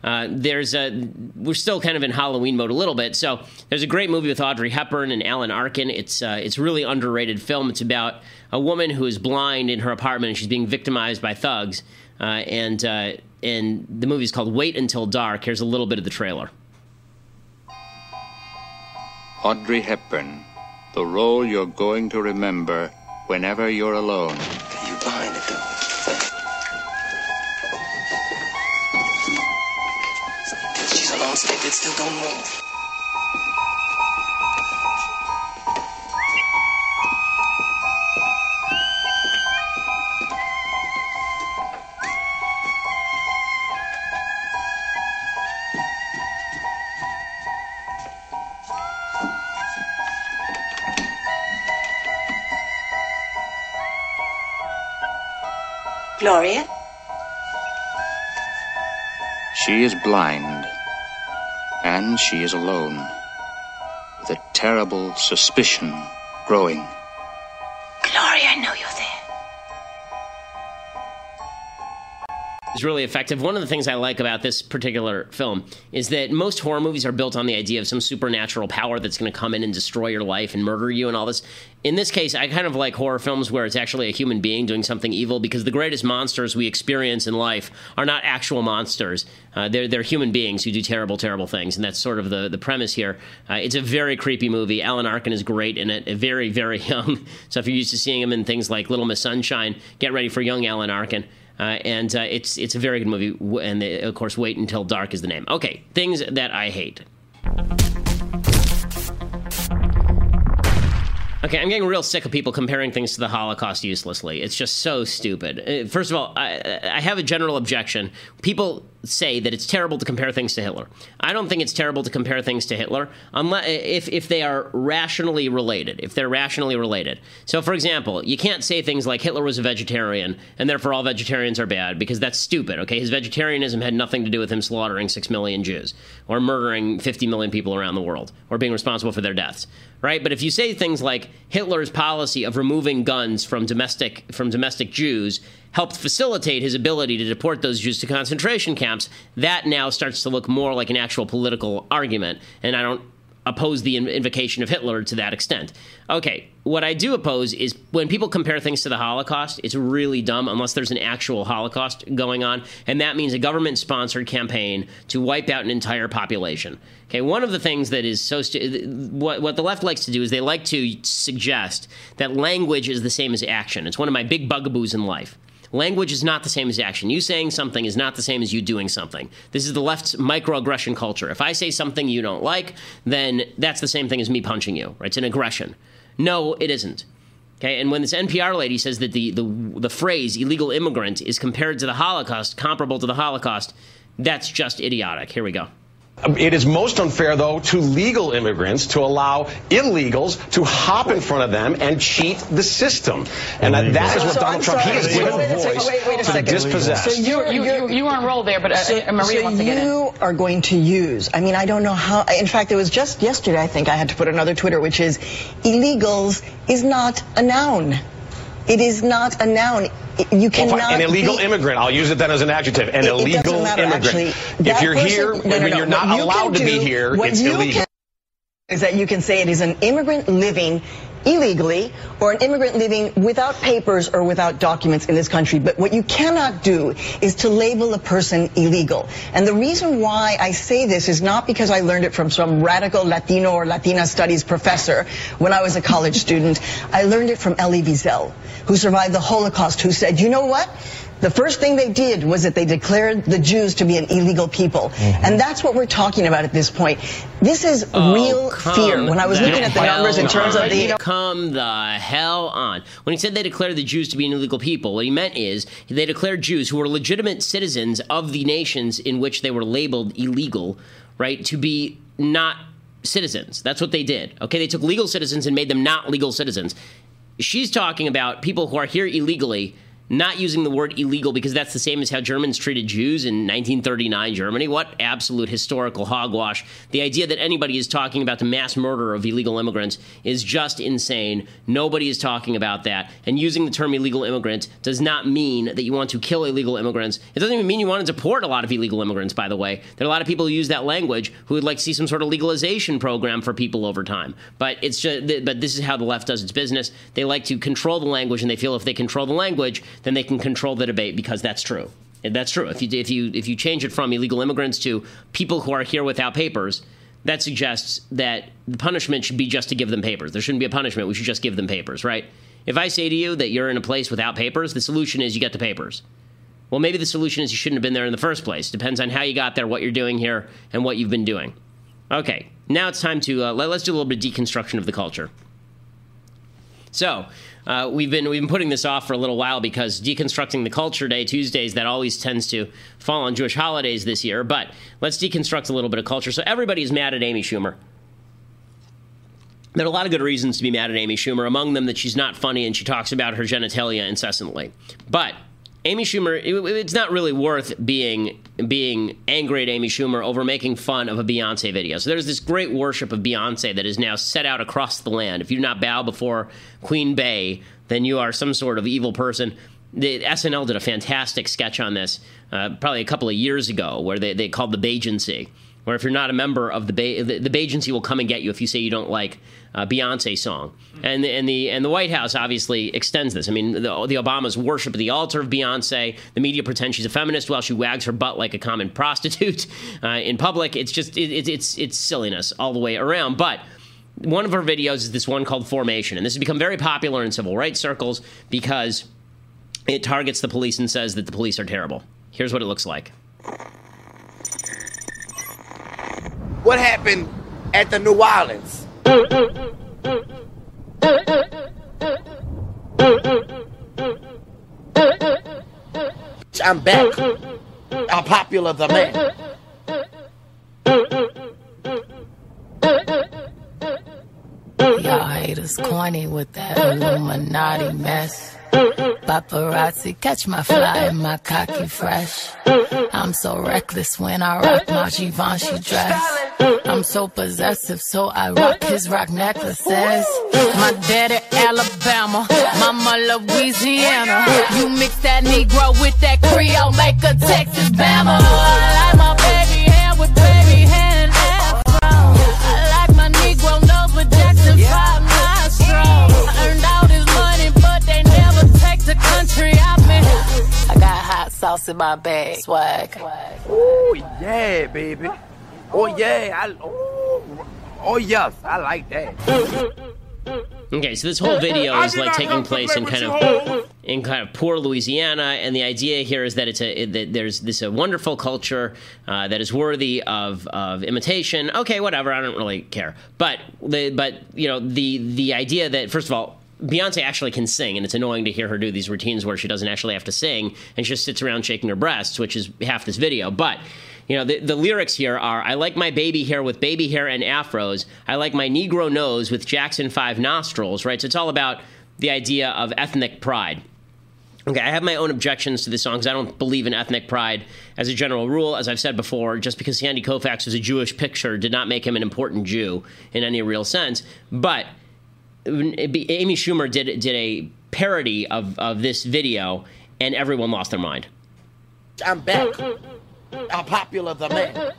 We're still kind of in Halloween mode a little bit. So there's a great movie with Audrey Hepburn and Alan Arkin. It's a really underrated film. It's about a woman who is blind in her apartment and she's being victimized by thugs. And the movie is called Wait Until Dark. Here's a little bit of the trailer. Audrey Hepburn, the role you're going to remember whenever you're alone. You behind the door. She's a long stick that still don't move. Gloria? She is blind, and she is alone, with a terrible suspicion growing. Gloria, I know you're there. Is really effective. One of the things I like about this particular film is that most horror movies are built on the idea of some supernatural power that's going to come in and destroy your life and murder you and all this. In this case, I kind of like horror films where it's actually a human being doing something evil, because the greatest monsters we experience in life are not actual monsters. They're human beings who do terrible, terrible things, and that's sort of the premise here. It's a very creepy movie. Alan Arkin is great in it, very, very young. So if you're used to seeing him in things like Little Miss Sunshine, get ready for young Alan Arkin. It's a very good movie, and of course, Wait Until Dark is the name. Okay, things that I hate. Okay, I'm getting real sick of people comparing things to the Holocaust uselessly. It's just so stupid. First of all, I have a general objection. People say that it's terrible to compare things to Hitler. I don't think it's terrible to compare things to Hitler unless if they are rationally related. If they're rationally related. So, for example, you can't say things like Hitler was a vegetarian and therefore all vegetarians are bad, because that's stupid. Okay, his vegetarianism had nothing to do with him slaughtering 6 million Jews or murdering 50 million people around the world or being responsible for their deaths. Right? But if you say things like Hitler's policy of removing guns from domestic Jews helped facilitate his ability to deport those Jews to concentration camps, that now starts to look more like an actual political argument. And I don't oppose the invocation of Hitler to that extent. Okay, what I do oppose is when people compare things to the Holocaust, it's really dumb unless there's an actual Holocaust going on, and that means a government-sponsored campaign to wipe out an entire population. Okay, one of the things that is so what the left likes to do is they like to suggest that language is the same as action. It's one of my big bugaboos in life. Language is not the same as action. You saying something is not the same as you doing something. This is the left's microaggression culture. If I say something you don't like, then that's the same thing as me punching you. Right? It's an aggression. No, it isn't. Okay, and when this NPR lady says that the phrase illegal immigrant is compared to the Holocaust, comparable to the Holocaust, that's just idiotic. Here we go. It is most unfair, though, to legal immigrants to allow illegals to hop in front of them and cheat the system. And that is what Donald Trump, he has given a voice to the dispossessed. So you were on roll there, but Maria wants to get in. You are going to use, I mean, I don't know how, in fact, it was just yesterday, I think I had to put another Twitter, which is illegals is not a noun. It is not a noun. You cannot. An illegal immigrant. I'll use it then as an adjuctive. An illegal immigrant. Actually, if you're here, when you're not allowed to be here, it's illegal. Is that you can say it is an immigrant living illegally or an immigrant living without papers or without documents in this country. But what you cannot do is to label a person illegal. And the reason why I say this is not because I learned it from some radical Latino or Latina studies professor when I was a college student. I learned it from Elie Wiesel, who survived the Holocaust, who said, you know what? The first thing they did was that they declared the Jews to be an illegal people. Mm-hmm. And that's what we're talking about at this point. This is real fear. When I was looking at the numbers in terms of the... Come the hell on. When he said they declared the Jews to be an illegal people, what he meant is they declared Jews who were legitimate citizens of the nations in which they were labeled illegal, right, to be not citizens. That's what they did. Okay, they took legal citizens and made them not legal citizens. She's talking about people who are here illegally, not using the word illegal because that's the same as how Germans treated Jews in 1939 Germany. What absolute historical hogwash. The idea that anybody is talking about the mass murder of illegal immigrants is just insane. Nobody is talking about that. And using the term illegal immigrant does not mean that you want to kill illegal immigrants. It doesn't even mean you want to deport a lot of illegal immigrants, by the way. There are a lot of people who use that language who would like to see some sort of legalization program for people over time. But it's just, but this is how the left does its business. They like to control the language, and they feel if they control the language, then they can control the debate, because that's true. That's true. If you change it from illegal immigrants to people who are here without papers, that suggests that the punishment should be just to give them papers. There shouldn't be a punishment. We should just give them papers, right? If I say to you that you're in a place without papers, the solution is you get the papers. Well, maybe the solution is you shouldn't have been there in the first place. Depends on how you got there, what you're doing here, and what you've been doing. Okay, now it's time to let's do a little bit of deconstruction of the culture. So we've been putting this off for a little while because deconstructing the culture day, Tuesdays, that always tends to fall on Jewish holidays this year. But let's deconstruct a little bit of culture. So everybody is mad at Amy Schumer. There are a lot of good reasons to be mad at Amy Schumer, among them that she's not funny and she talks about her genitalia incessantly. But Amy Schumer, it's not really worth being angry at Amy Schumer over making fun of a Beyonce video. So there's this great worship of Beyonce that is now set out across the land. If you do not bow before Queen Bey, then you are some sort of evil person. The SNL did a fantastic sketch on this probably a couple of years ago, where they called the Bagency, where if you're not a member of the Bagency will come and get you if you say you don't like a Beyonce song. And the White House obviously extends this. I mean, the Obamas worship the altar of Beyonce. The media pretends she's a feminist while she wags her butt like a common prostitute in public. It's just it's silliness all the way around. But one of her videos is this one called Formation, and this has become very popular in civil rights circles because it targets the police and says that the police are terrible. Here's what it looks like. What happened at the New Orleans? I'm back. unpopular the man. Y'all haters corny with that Illuminati mess. Paparazzi catch my fly and my cocky fresh. I'm so reckless when I rock my Givenchy dress. I'm so possessive, so I rock his rock necklaces. My daddy Alabama, mama Louisiana. You mix that Negro with that Creole, make a Texas Bama. I like my baby hair with baby hair and afro. I like my Negro nose with Jackson 5 nostrils. I earned all this money, but they never take the country out me. I got hot sauce in my bag, swag. Oh yeah, baby. Oh yeah, oh yes, I like that. Okay, so this whole video is like taking place in kind of poor Louisiana, and the idea here is that there's this wonderful culture that is worthy of imitation. Okay, whatever, I don't really care. But you know, the idea that, first of all, Beyonce actually can sing, and it's annoying to hear her do these routines where she doesn't actually have to sing and she just sits around shaking her breasts, which is half this video. But you know, the lyrics here are, I like my baby hair with baby hair and afros. I like my Negro nose with Jackson 5 nostrils, right? So it's all about the idea of ethnic pride. Okay, I have my own objections to this song because I don't believe in ethnic pride as a general rule. As I've said before, just because Sandy Koufax was a Jewish picture did not make him an important Jew in any real sense. But Amy Schumer did a parody of this video, and everyone lost their mind. I'm back. Unpopular the man.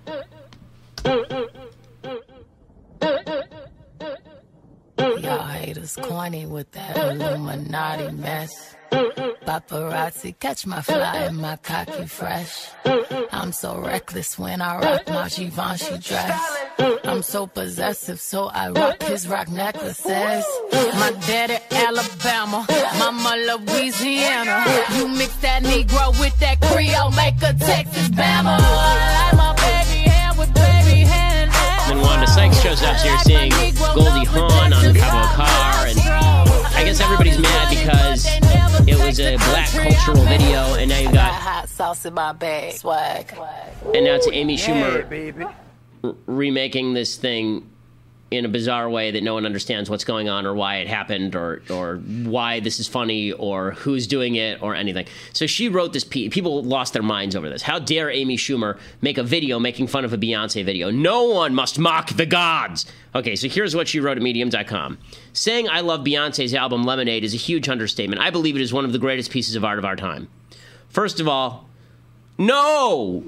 Y'all haters corny with that Illuminati mess. Paparazzi catch my fly and my cocky fresh. I'm so reckless when I rock my Givenchy dress. I'm so possessive, so I rock his rock necklaces. My daddy Alabama, mama Louisiana. You mix that Negro with that Creole, make a Texas Bama. I like my baby hair with baby hair and afro. Then Wanda Sykes shows up, so you're seeing Goldie Hawn on the cover of a car, and I guess everybody's mad because it was a black cultural video, and now you've got hot sauce in my bag, swag. And now it's Amy Schumer remaking this thing in a bizarre way that no one understands what's going on or why it happened or why this is funny or who's doing it or anything. So she wrote this piece. People lost their minds over this. How dare Amy Schumer make a video making fun of a Beyonce video? No one must mock the gods. Okay, so here's what she wrote at Medium.com. Saying I love Beyonce's album Lemonade is a huge understatement. I believe it is one of the greatest pieces of art of our time. First of all, no.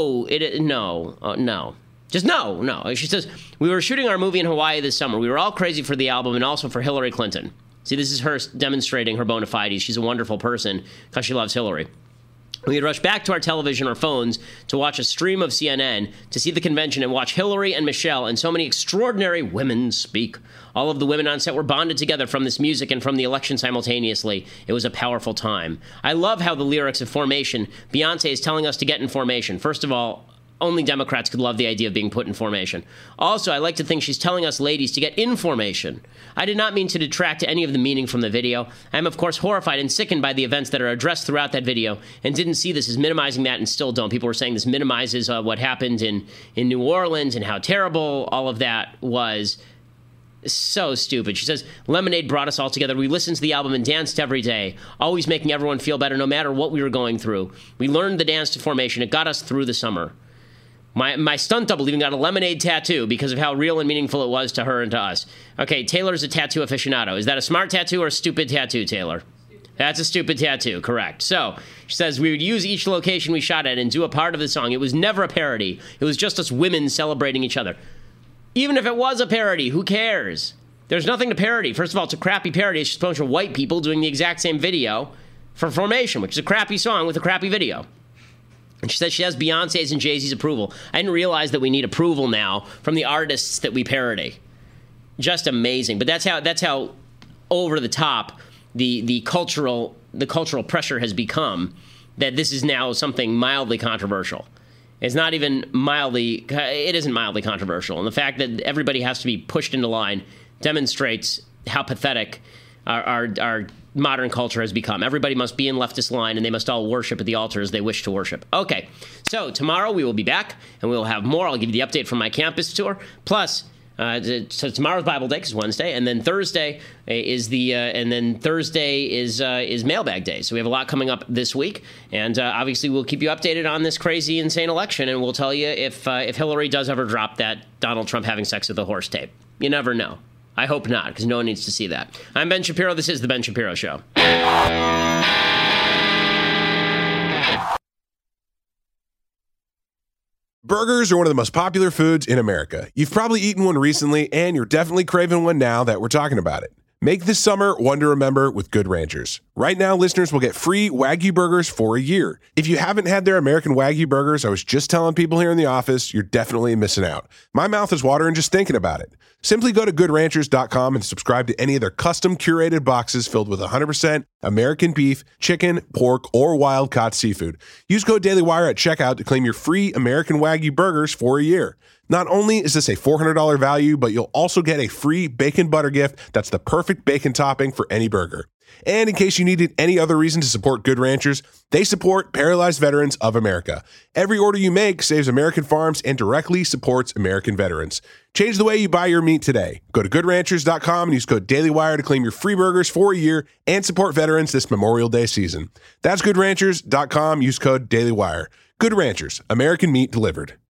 Just no. She says, we were shooting our movie in Hawaii this summer. We were all crazy for the album and also for Hillary Clinton. See, this is her demonstrating her bona fides. She's a wonderful person because she loves Hillary. We had rushed back to our television or phones to watch a stream of CNN to see the convention and watch Hillary and Michelle and so many extraordinary women speak. All of the women on set were bonded together from this music and from the election simultaneously. It was a powerful time. I love how the lyrics of Formation, Beyonce is telling us to get in formation. First of all, only Democrats could love the idea of being put in formation. Also, I like to think she's telling us ladies to get in formation. I did not mean to detract any of the meaning from the video. I am, of course, horrified and sickened by the events that are addressed throughout that video and didn't see this as minimizing that and still don't. People were saying this minimizes what happened in New Orleans and how terrible all of that was. So stupid. She says, Lemonade brought us all together. We listened to the album and danced every day, always making everyone feel better no matter what we were going through. We learned the dance to Formation. It got us through the summer. My stunt double even got a Lemonade tattoo because of how real and meaningful it was to her and to us. Okay, Taylor's a tattoo aficionado. Is that a smart tattoo or a stupid tattoo, Taylor? That's a stupid tattoo, correct. So, she says, we would use each location we shot at and do a part of the song. It was never a parody. It was just us women celebrating each other. Even if it was a parody, who cares? There's nothing to parody. First of all, it's a crappy parody. It's just a bunch of white people doing the exact same video for Formation, which is a crappy song with a crappy video. And she says she has Beyonce's and Jay-Z's approval. I didn't realize that we need approval now from the artists that we parody. Just amazing. But that's how over the top the cultural pressure has become, that this is now something mildly controversial. It's not even mildly, it isn't mildly controversial. And the fact that everybody has to be pushed into line demonstrates how pathetic our modern culture has become. Everybody must be in leftist line, and they must all worship at the altars they wish to worship. Okay, so tomorrow we will be back, and we will have more. I'll give you the update from my campus tour. Plus, so tomorrow's Bible Day, 'cause Wednesday, and then Thursday is Mailbag Day. So we have a lot coming up this week, and obviously we'll keep you updated on this crazy, insane election, and we'll tell you if Hillary does ever drop that Donald Trump having sex with a horse tape. You never know. I hope not, because no one needs to see that. I'm Ben Shapiro. This is The Ben Shapiro Show. Burgers are one of the most popular foods in America. You've probably eaten one recently, and you're definitely craving one now that we're talking about it. Make this summer one to remember with Good Ranchers. Right now, listeners will get free Wagyu burgers for a year. If you haven't had their American Wagyu burgers, I was just telling people here in the office, you're definitely missing out. My mouth is watering just thinking about it. Simply go to goodranchers.com and subscribe to any of their custom curated boxes filled with 100% American beef, chicken, pork, or wild-caught seafood. Use code DailyWire at checkout to claim your free American Wagyu burgers for a year. Not only is this a $400 value, but you'll also get a free bacon butter gift that's the perfect bacon topping for any burger. And in case you needed any other reason to support Good Ranchers, they support Paralyzed Veterans of America. Every order you make saves American farms and directly supports American veterans. Change the way you buy your meat today. Go to goodranchers.com and use code DailyWire to claim your free burgers for a year and support veterans this Memorial Day season. That's goodranchers.com. Use code DailyWire. Good Ranchers, American meat delivered.